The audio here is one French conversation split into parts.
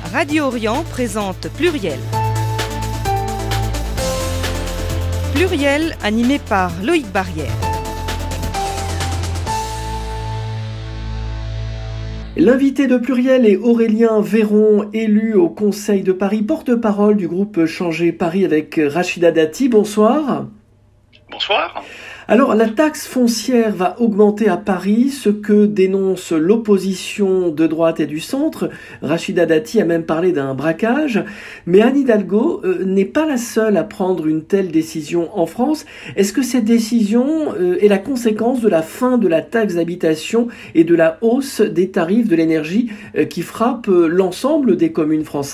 Radio Orient présente Pluriel. Pluriel animé par Loïc Barrière. L'invité de Pluriel est Aurélien Véron, élu au Conseil de Paris, porte-parole du groupe Changer Paris avec Rachida Dati. Bonsoir. Bonsoir. Alors, la taxe foncière va augmenter à Paris, ce que dénonce l'opposition de droite et du centre. Rachida Dati a même parlé d'un braquage. Mais Anne Hidalgo n'est pas la seule à prendre une telle décision en France. Est-ce que cette décision est la conséquence de la fin de la taxe d'habitation et de la hausse des tarifs de l'énergie qui frappe l'ensemble des communes françaises ?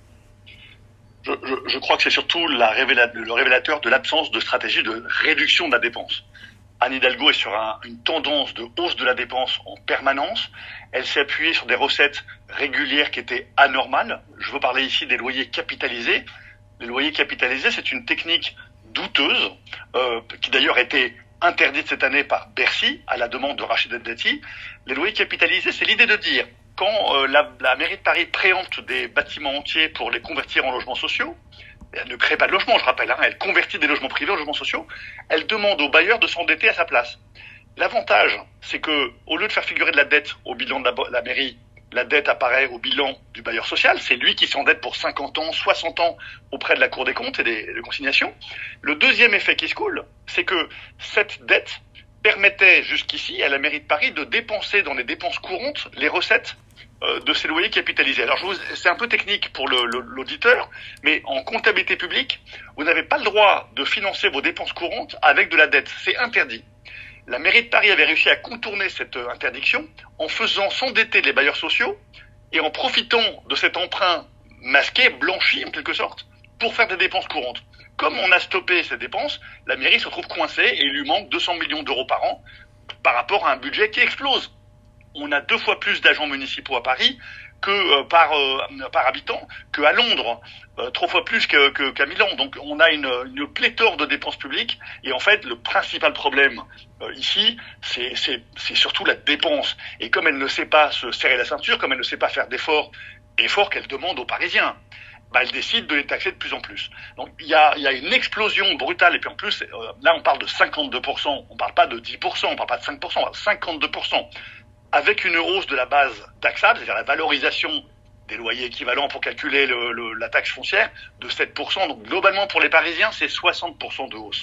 Je crois que c'est surtout le révélateur de l'absence de stratégie de réduction de la dépense. Anne Hidalgo est sur une tendance de hausse de la dépense en permanence. Elle s'est appuyée sur des recettes régulières qui étaient anormales. Je veux parler ici des loyers capitalisés. Les loyers capitalisés, c'est une technique douteuse qui d'ailleurs a été interdite cette année par Bercy à la demande de Rachida Dati. Les loyers capitalisés, c'est l'idée de dire quand la mairie de Paris préempte des bâtiments entiers pour les convertir en logements sociaux, elle ne crée pas de logements, je rappelle, elle convertit des logements privés en logements sociaux, elle demande aux bailleurs de s'endetter à sa place. L'avantage, c'est que au lieu de faire figurer de la dette au bilan de la mairie, la dette apparaît au bilan du bailleur social, c'est lui qui s'endette pour 50 ans, 60 ans auprès de la Cour des comptes et des consignations. Le deuxième effet qui se coule, c'est que cette dette permettait jusqu'ici à la mairie de Paris de dépenser dans les dépenses courantes les recettes de ces loyers capitalisés. Alors c'est un peu technique pour l'auditeur, mais en comptabilité publique, vous n'avez pas le droit de financer vos dépenses courantes avec de la dette. C'est interdit. La mairie de Paris avait réussi à contourner cette interdiction en faisant s'endetter les bailleurs sociaux et en profitant de cet emprunt masqué, blanchi en quelque sorte, pour faire des dépenses courantes. Comme on a stoppé ces dépenses, la mairie se retrouve coincée et il lui manque 200 millions d'euros par an par rapport à un budget qui explose. On a 2 fois plus d'agents municipaux à Paris que par habitant qu'à Londres, 3 fois plus qu'à Milan. Donc on a une pléthore de dépenses publiques et en fait le principal problème ici c'est surtout la dépense. Et comme elle ne sait pas se serrer la ceinture, comme elle ne sait pas faire efforts qu'elle demande aux Parisiens, elle décide de les taxer de plus en plus. Donc il y a une explosion brutale et puis en plus là on parle de 52%, on parle pas de 10%, on parle pas de 5%, on parle de 52%. Avec une hausse de la base taxable, c'est-à-dire la valorisation des loyers équivalents pour calculer la taxe foncière de 7%. Donc globalement pour les Parisiens, c'est 60% de hausse.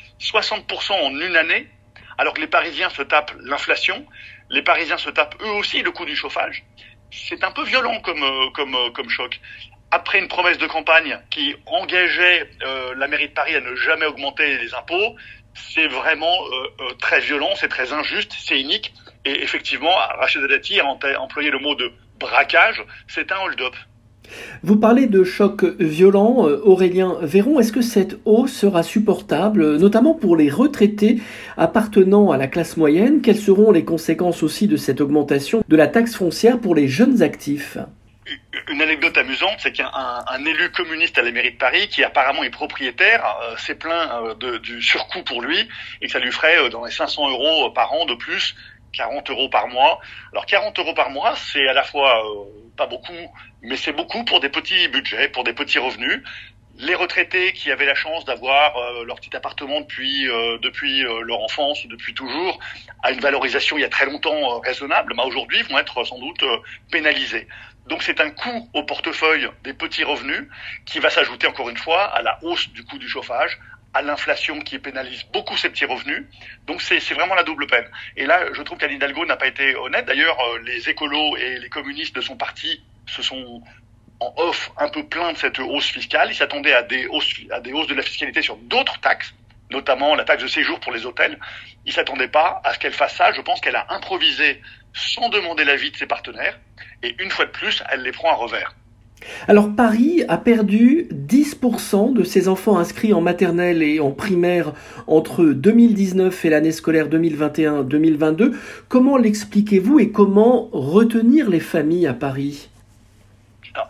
60% en une année, alors que les Parisiens se tapent l'inflation, les Parisiens se tapent eux aussi le coût du chauffage. C'est un peu violent comme choc. Après une promesse de campagne qui engageait la mairie de Paris à ne jamais augmenter les impôts, c'est vraiment très violent, c'est très injuste, c'est inique. Et effectivement, Rachida Dati a employé le mot de braquage, c'est un hold-up. Vous parlez de choc violent, Aurélien Véron. Est-ce que cette hausse sera supportable, notamment pour les retraités appartenant à la classe moyenne ? Quelles seront les conséquences aussi de cette augmentation de la taxe foncière pour les jeunes actifs ? Une anecdote amusante, c'est qu'il y a un élu communiste à la mairie de Paris qui apparemment est propriétaire, s'est plaint du surcoût pour lui et que ça lui ferait dans les 500 euros par an de plus, 40 euros par mois. Alors 40 euros par mois, c'est à la fois pas beaucoup, mais c'est beaucoup pour des petits budgets, pour des petits revenus. Les retraités qui avaient la chance d'avoir leur petit appartement depuis leur enfance ou depuis toujours, à une valorisation il y a très longtemps raisonnable, aujourd'hui vont être sans doute pénalisés. Donc c'est un coût au portefeuille des petits revenus qui va s'ajouter encore une fois à la hausse du coût du chauffage, à l'inflation qui pénalise beaucoup ces petits revenus. Donc c'est vraiment la double peine. Et là, je trouve qu'Anne Hidalgo n'a pas été honnête. D'ailleurs, les écolos et les communistes de son parti se sont en off un peu plaints de cette hausse fiscale. Ils s'attendaient à des hausses de la fiscalité sur d'autres taxes, notamment la taxe de séjour pour les hôtels. Ils s'attendaient pas à ce qu'elle fasse ça. Je pense qu'elle a improvisé sans demander l'avis de ses partenaires. Et une fois de plus, elle les prend à revers. Alors Paris a perdu 10% de ses enfants inscrits en maternelle et en primaire entre 2019 et l'année scolaire 2021-2022. Comment l'expliquez-vous et comment retenir les familles à Paris ? Alors,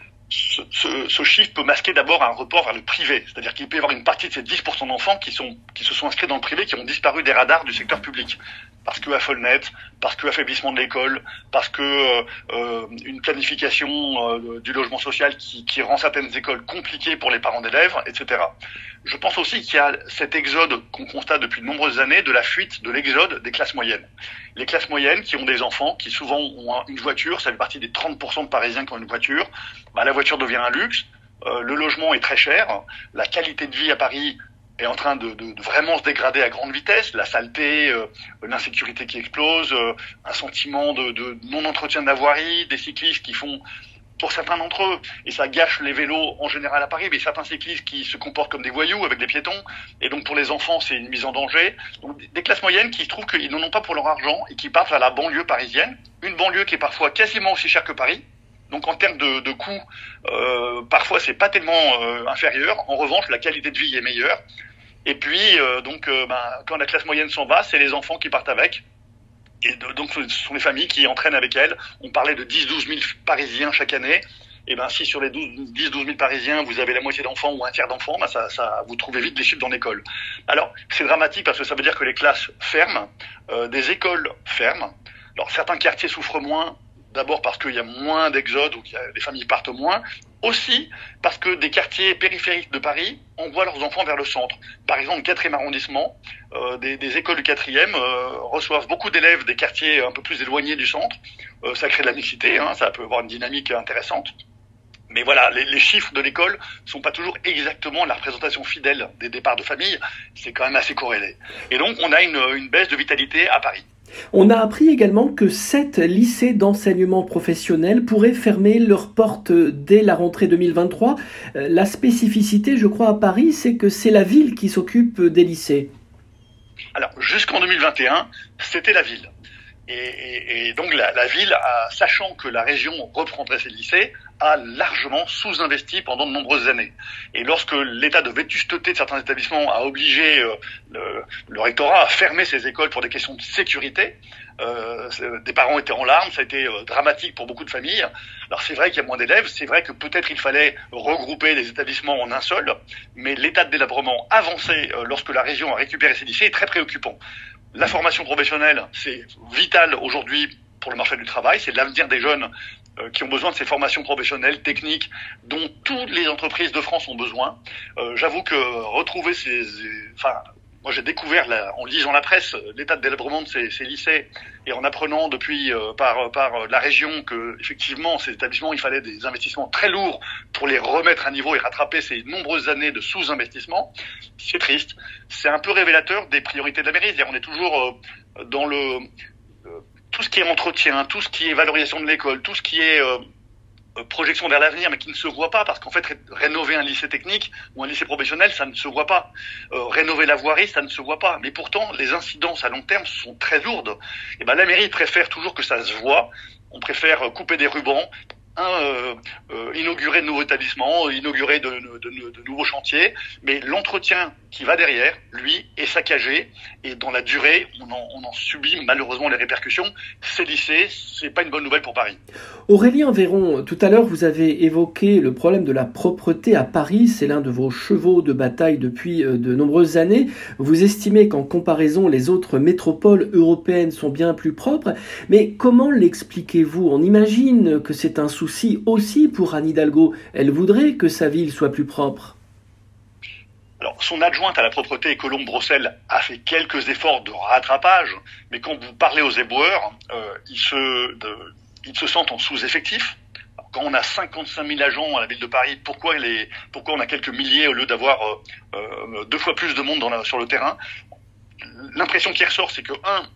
ce chiffre peut masquer d'abord un report vers le privé. C'est-à-dire qu'il peut y avoir une partie de ces 10% d'enfants qui se sont inscrits dans le privé, qui ont disparu des radars du secteur public. parce que AFOLNet, parce que affaiblissement de l'école, parce que une planification du logement social qui rend certaines écoles compliquées pour les parents d'élèves, etc. Je pense aussi qu'il y a cet exode qu'on constate depuis de nombreuses années de la fuite, de l'exode des classes moyennes. Les classes moyennes qui ont des enfants, qui souvent ont une voiture, ça fait partie des 30% de Parisiens qui ont une voiture, la voiture devient un luxe, le logement est très cher, la qualité de vie à Paris est en train de vraiment se dégrader à grande vitesse, la saleté, l'insécurité qui explose, un sentiment de non-entretien de la voirie, des cyclistes qui font, pour certains d'entre eux, et ça gâche les vélos en général à Paris, mais certains cyclistes qui se comportent comme des voyous avec des piétons, et donc pour les enfants c'est une mise en danger. Donc des classes moyennes qui trouvent qu'ils n'en ont pas pour leur argent et qui partent à la banlieue parisienne, une banlieue qui est parfois quasiment aussi chère que Paris. Donc en termes de coûts, parfois c'est pas tellement inférieur. En revanche, la qualité de vie est meilleure. Et puis quand la classe moyenne s'en va, c'est les enfants qui partent avec. Et donc ce sont les familles qui entraînent avec elles. On parlait de 10-12 000 Parisiens chaque année. Et si sur les 10-12 000 Parisiens, vous avez la moitié d'enfants ou un tiers d'enfants, ça vous trouvez vite des chiffres dans l'école. Alors c'est dramatique parce que ça veut dire que les classes ferment, des écoles ferment. Alors certains quartiers souffrent moins. D'abord parce qu'il y a moins d'exode ou que les familles partent moins. Aussi parce que des quartiers périphériques de Paris envoient leurs enfants vers le centre. Par exemple, le 4e arrondissement, des écoles du 4e reçoivent beaucoup d'élèves des quartiers un peu plus éloignés du centre. Ça crée de la mixité, ça peut avoir une dynamique intéressante. Mais voilà, les chiffres de l'école sont pas toujours exactement la représentation fidèle des départs de famille. C'est quand même assez corrélé. Et donc, on a une baisse de vitalité à Paris. On a appris également que 7 lycées d'enseignement professionnel pourraient fermer leurs portes dès la rentrée 2023. La spécificité, je crois, à Paris, c'est que c'est la ville qui s'occupe des lycées. Alors, jusqu'en 2021, c'était la ville. Et donc la ville, sachant que la région reprendrait ses lycées, a largement sous-investi pendant de nombreuses années. Et lorsque l'état de vétusteté de certains établissements a obligé le rectorat à fermer ses écoles pour des questions de sécurité, des parents étaient en larmes, ça a été dramatique pour beaucoup de familles. Alors c'est vrai qu'il y a moins d'élèves, c'est vrai que peut-être il fallait regrouper les établissements en un seul, mais l'état de délabrement avancé lorsque la région a récupéré ses lycées est très préoccupant. La formation professionnelle, c'est vital aujourd'hui pour le marché du travail, c'est l'avenir des jeunes qui ont besoin de ces formations professionnelles, techniques, dont toutes les entreprises de France ont besoin. J'avoue que retrouver moi j'ai découvert en lisant la presse l'état de délabrement de ces lycées et en apprenant depuis par la région que effectivement ces établissements il fallait des investissements très lourds pour les remettre à niveau et rattraper ces nombreuses années de sous-investissement. C'est triste, c'est un peu révélateur des priorités de la mairie. C'est-à-dire on est toujours dans tout ce qui est entretien, tout ce qui est valorisation de l'école, tout ce qui est projection vers l'avenir, mais qui ne se voit pas, parce qu'en fait, rénover un lycée technique ou un lycée professionnel, ça ne se voit pas. Rénover la voirie, ça ne se voit pas. Mais pourtant, les incidences à long terme sont très lourdes. Et la mairie préfère toujours que ça se voit. On préfère couper des rubans, inaugurer de nouveaux établissements, inaugurer de nouveaux chantiers, mais l'entretien qui va derrière, lui, est saccagé, et dans la durée, on en subit malheureusement les répercussions. Ces lycées, c'est pas une bonne nouvelle pour Paris. Aurélien Véron, tout à l'heure vous avez évoqué le problème de la propreté à Paris, c'est l'un de vos chevaux de bataille depuis de nombreuses années. Vous estimez qu'en comparaison, les autres métropoles européennes sont bien plus propres, mais comment l'expliquez-vous ? On imagine que c'est un souci aussi pour Anne Hidalgo. Elle voudrait que sa ville soit plus propre. Alors, son adjointe à la propreté, Colombe Brossel, a fait quelques efforts de rattrapage, mais quand vous parlez aux éboueurs, ils se sentent en sous-effectif. Quand on a 55 000 agents à la ville de Paris, pourquoi on a quelques milliers au lieu d'avoir 2 fois plus de monde sur le terrain ? L'impression qui ressort, c'est que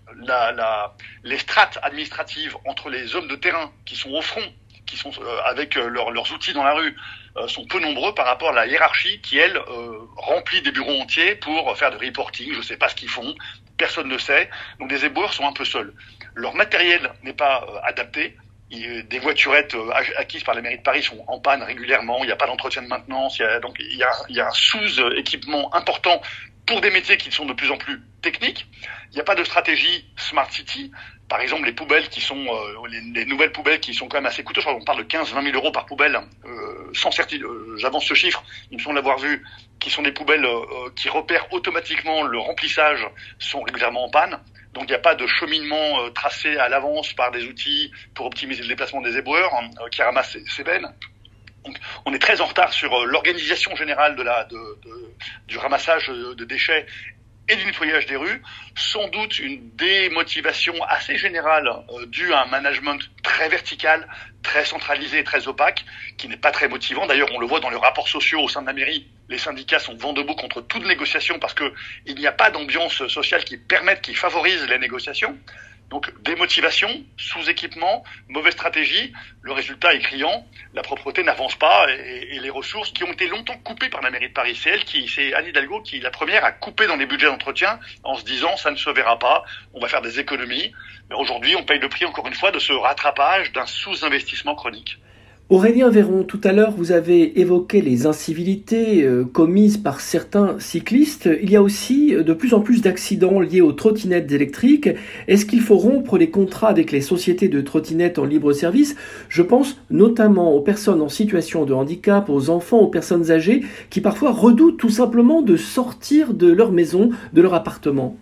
les strates administratives entre les hommes de terrain qui sont au front, qui sont avec leurs outils dans la rue, sont peu nombreux par rapport à la hiérarchie qui, elle, remplit des bureaux entiers pour faire du reporting. Je ne sais pas ce qu'ils font, personne ne sait. Donc les éboueurs sont un peu seuls. Leur matériel n'est pas adapté. Des voiturettes acquises par la mairie de Paris sont en panne régulièrement. Il n'y a pas d'entretien de maintenance. Il y a un sous-équipement important pour des métiers qui sont de plus en plus techniques. Il n'y a pas de stratégie Smart City. Par exemple, les poubelles qui sont les nouvelles poubelles qui sont quand même assez coûteuses. On parle de 15-20 000 euros par poubelle. Sans certitude, j'avance ce chiffre, il me semble l'avoir vu, qui sont des poubelles qui repèrent automatiquement le remplissage, sont régulièrement en panne. Donc il n'y a pas de cheminement tracé à l'avance par des outils pour optimiser le déplacement des éboueurs qui ramassent ces bennes. Donc, on est très en retard sur l'organisation générale du ramassage de déchets et du nettoyage des rues, sans doute une démotivation assez générale due à un management très vertical, très centralisé, très opaque, qui n'est pas très motivant. D'ailleurs, on le voit dans les rapports sociaux au sein de la mairie, les syndicats sont vent debout contre toute négociation parce que il n'y a pas d'ambiance sociale qui favorise les négociations. Donc démotivation, sous-équipement, mauvaise stratégie, le résultat est criant, la propreté n'avance pas et les ressources qui ont été longtemps coupées par la mairie de Paris, c'est Anne Hidalgo qui, la première, a coupé dans les budgets d'entretien en se disant ça ne se verra pas, on va faire des économies. Mais aujourd'hui, on paye le prix encore une fois de ce rattrapage d'un sous-investissement chronique. Aurélien Véron, tout à l'heure, vous avez évoqué les incivilités commises par certains cyclistes. Il y a aussi de plus en plus d'accidents liés aux trottinettes électriques. Est-ce qu'il faut rompre les contrats avec les sociétés de trottinettes en libre service ? Je pense notamment aux personnes en situation de handicap, aux enfants, aux personnes âgées qui parfois redoutent tout simplement de sortir de leur maison, de leur appartement.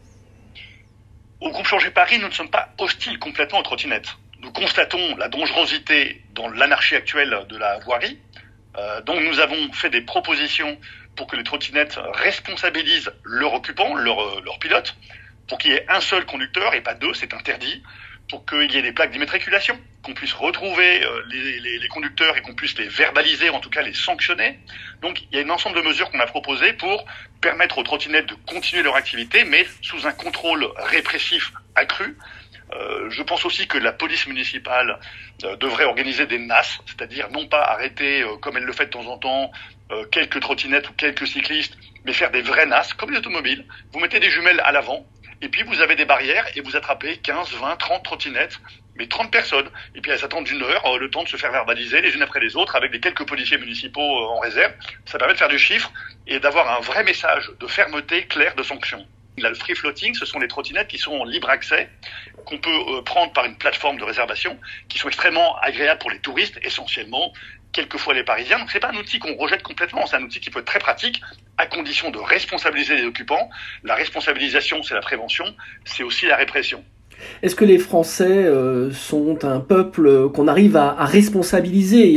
Au groupe Changer Paris, nous ne sommes pas hostiles complètement aux trottinettes. Nous constatons la dangerosité dans l'anarchie actuelle de la voirie. Donc nous avons fait des propositions pour que les trottinettes responsabilisent leur occupant, leur pilote, pour qu'il y ait un seul conducteur et pas deux, c'est interdit, pour qu'il y ait des plaques d'immatriculation, qu'on puisse retrouver les conducteurs et qu'on puisse les verbaliser, en tout cas les sanctionner. Donc il y a un ensemble de mesures qu'on a proposées pour permettre aux trottinettes de continuer leur activité, mais sous un contrôle répressif accru. Je pense aussi que la police municipale devrait organiser des NAS, c'est-à-dire non pas arrêter, comme elle le fait de temps en temps, quelques trottinettes ou quelques cyclistes, mais faire des vrais NAS, comme les automobiles. Vous mettez des jumelles à l'avant, et puis vous avez des barrières, et vous attrapez 15, 20, 30 trottinettes, mais 30 personnes. Et puis elles attendent une heure, le temps de se faire verbaliser les unes après les autres, avec les quelques policiers municipaux en réserve. Ça permet de faire du chiffre, et d'avoir un vrai message de fermeté claire de sanction. Là, le free floating, ce sont les trottinettes qui sont en libre accès, qu'on peut prendre par une plateforme de réservation, qui sont extrêmement agréables pour les touristes, essentiellement, quelquefois les Parisiens. Donc c'est pas un outil qu'on rejette complètement, c'est un outil qui peut être très pratique, à condition de responsabiliser les occupants. La responsabilisation, c'est la prévention, c'est aussi la répression. Est-ce que les Français sont un peuple qu'on arrive à responsabiliser ?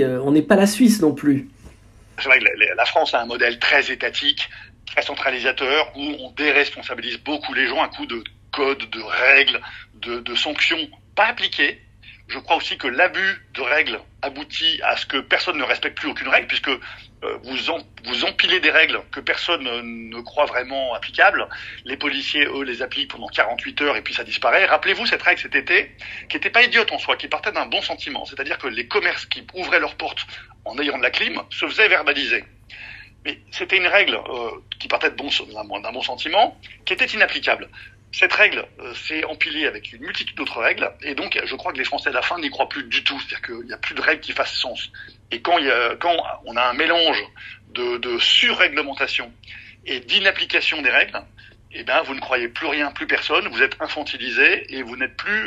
On n'est pas la Suisse non plus. C'est vrai que la France a un modèle très étatique, très centralisateur, où on déresponsabilise beaucoup les gens à coup de codes, de règles, de sanctions pas appliquées. Je crois aussi que l'abus de règles aboutit à ce que personne ne respecte plus aucune règle, puisque vous empilez des règles que personne ne croit vraiment applicables. Les policiers, eux, les appliquent pendant 48 heures et puis ça disparaît. Rappelez-vous cette règle cet été, qui n'était pas idiote en soi, qui partait d'un bon sentiment. C'est-à-dire que les commerces qui ouvraient leurs portes en ayant de la clim se faisaient verbaliser. Mais c'était une règle qui partait d'un bon sentiment, qui était inapplicable. Cette règle s'est empilée avec une multitude d'autres règles, et donc je crois que les Français à la fin n'y croient plus du tout. C'est-à-dire qu'il n'y a plus de règles qui fassent sens. Et quand on a un mélange de surréglementation et d'inapplication des règles, eh ben vous ne croyez plus rien, plus personne, vous êtes infantilisé et vous n'êtes plus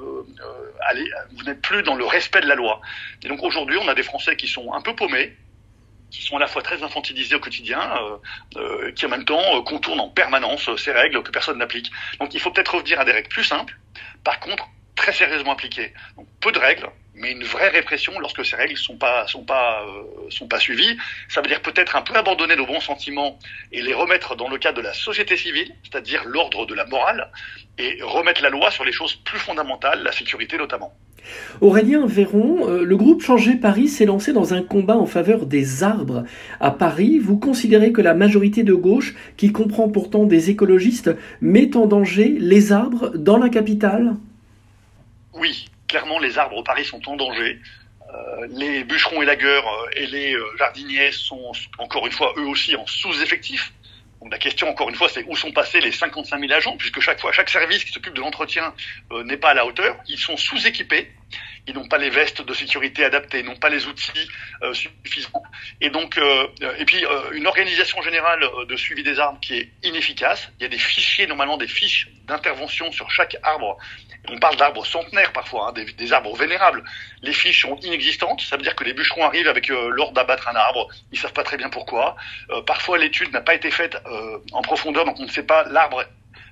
dans le respect de la loi. Et donc aujourd'hui, on a des Français qui sont un peu paumés, qui sont à la fois très infantilisés au quotidien, qui en même temps contournent en permanence ces règles que personne n'applique. Donc il faut peut-être revenir à des règles plus simples, par contre très sérieusement appliquées. Donc peu de règles, mais une vraie répression lorsque ces règles sont pas suivies. Ça veut dire peut-être un peu abandonner nos bons sentiments et les remettre dans le cadre de la société civile, c'est-à-dire l'ordre de la morale, et remettre la loi sur les choses plus fondamentales, la sécurité notamment. Aurélien Véron, le groupe Changer Paris s'est lancé dans un combat en faveur des arbres. À Paris, vous considérez que la majorité de gauche, qui comprend pourtant des écologistes, met en danger les arbres dans la capitale ? Oui, clairement les arbres au Paris sont en danger. Les bûcherons élagueurs et les jardiniers sont encore une fois eux aussi en sous-effectif. Donc la question, encore une fois, c'est où sont passés les 55 000 agents, puisque chaque service qui s'occupe de l'entretien n'est pas à la hauteur. Ils sont sous-équipés, ils n'ont pas les vestes de sécurité adaptées, ils n'ont pas les outils suffisants. Et donc, une organisation générale de suivi des arbres qui est inefficace. Il y a des fichiers, normalement des fiches d'intervention sur chaque arbre. On parle d'arbres centenaires parfois, des arbres vénérables. Les fiches sont inexistantes, ça veut dire que les bûcherons arrivent avec l'ordre d'abattre un arbre, ils savent pas très bien pourquoi. Parfois l'étude n'a pas été faite en profondeur, donc on ne sait pas l'arbre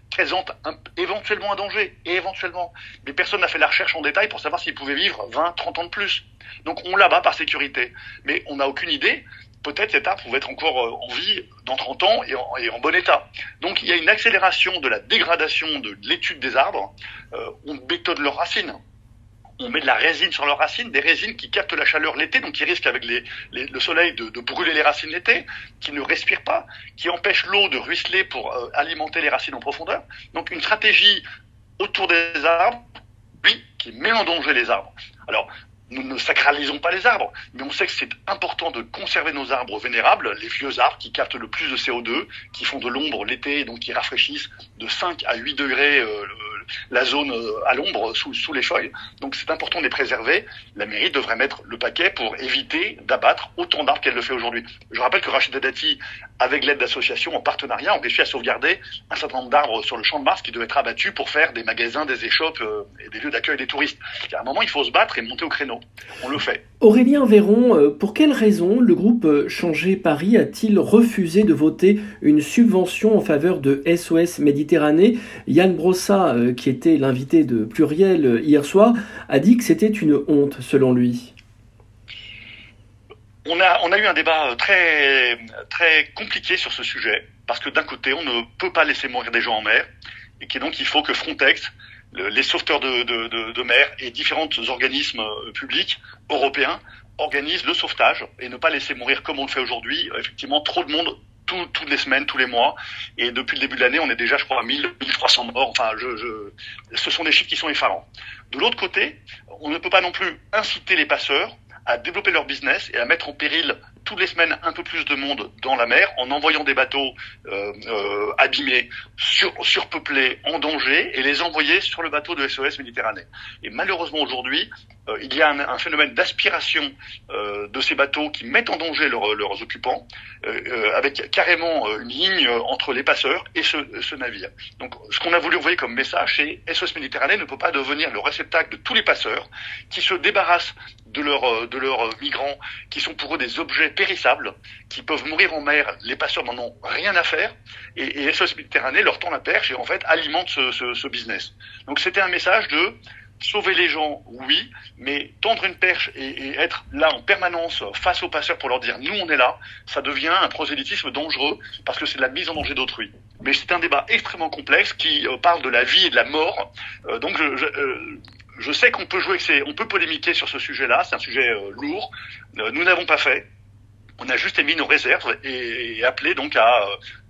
présente éventuellement un danger, éventuellement. Mais personne n'a fait la recherche en détail pour savoir s'ils pouvaient vivre 20, 30 ans de plus. Donc on l'abat par sécurité. Mais on n'a aucune idée. Peut-être cet arbre pouvait être encore en vie dans 30 ans et en bon état. Donc il y a une accélération de la dégradation de l'étude des arbres. On bétonne leurs racines. On met de la résine sur leurs racines, des résines qui captent la chaleur l'été, donc qui risquent avec le soleil de brûler les racines l'été, qui ne respirent pas, qui empêchent l'eau de ruisseler pour alimenter les racines en profondeur. Donc une stratégie autour des arbres, oui, qui met en danger les arbres. Alors, nous ne sacralisons pas les arbres, mais on sait que c'est important de conserver nos arbres vénérables, les vieux arbres qui captent le plus de CO2, qui font de l'ombre l'été, donc qui rafraîchissent de 5 à 8 degrés la zone à l'ombre sous les feuilles. Donc c'est important de les préserver. La mairie devrait mettre le paquet pour éviter d'abattre autant d'arbres qu'elle le fait aujourd'hui. Je rappelle que Rachida Dati, avec l'aide d'associations en partenariat, ont réussi à sauvegarder un certain nombre d'arbres sur le champ de Mars qui devaient être abattus pour faire des magasins, des échoppes et des lieux d'accueil des touristes. À un moment, il faut se battre et monter au créneau. On le fait. Aurélien Véron, pour quelle raison le groupe Changer Paris a-t-il refusé de voter une subvention en faveur de SOS Méditerranée ? Yann Brossat, qui était l'invité de Pluriel hier soir, a dit que c'était une honte selon lui. On a eu un débat très, très compliqué sur ce sujet, parce que d'un côté, on ne peut pas laisser mourir des gens en mer, et donc il faut que Frontex, les sauveteurs de mer et différents organismes publics européens organisent le sauvetage et ne pas laisser mourir comme on le fait aujourd'hui. Effectivement, trop de monde toutes les semaines, tous les mois. Et depuis le début de l'année, on est déjà, je crois, à 1300 morts. Enfin, ce sont des chiffres qui sont effarants. De l'autre côté, on ne peut pas non plus inciter les passeurs à développer leur business et à mettre en péril toutes les semaines un peu plus de monde dans la mer en envoyant des bateaux abîmés, surpeuplés, en danger et les envoyer sur le bateau de SOS Méditerranée. Et malheureusement aujourd'hui, il y a un phénomène d'aspiration de ces bateaux qui mettent en danger leurs occupants, avec carrément une ligne entre les passeurs et ce navire. Donc ce qu'on a voulu envoyer comme message, c'est SOS Méditerranée ne peut pas devenir le réceptacle de tous les passeurs qui se débarrassent de leurs migrants, qui sont pour eux des objets périssables, qui peuvent mourir en mer. Les passeurs n'en ont rien à faire, et SOS Méditerranée leur tend la perche et en fait alimente ce business. Donc c'était un message de sauver les gens, oui, mais tendre une perche et être là en permanence face aux passeurs pour leur dire nous on est là, ça devient un prosélytisme dangereux parce que c'est de la mise en danger d'autrui. Mais c'est un débat extrêmement complexe qui parle de la vie et de la mort. Donc je sais qu'on peut on peut polémiquer sur ce sujet-là, c'est un sujet lourd. Nous n'avons pas fait. On a juste émis nos réserves et appelé donc à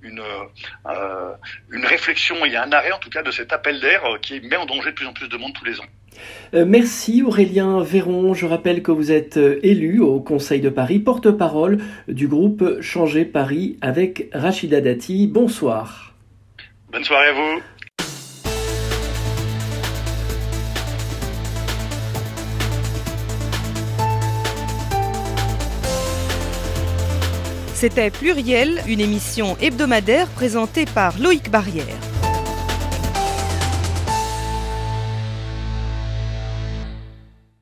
une réflexion et à un arrêt en tout cas de cet appel d'air qui met en danger de plus en plus de monde tous les ans. Merci Aurélien Véron. Je rappelle que vous êtes élu au Conseil de Paris, porte-parole du groupe Changer Paris avec Rachida Dati. Bonsoir. Bonne soirée à vous. C'était Pluriel, une émission hebdomadaire présentée par Loïc Barrière.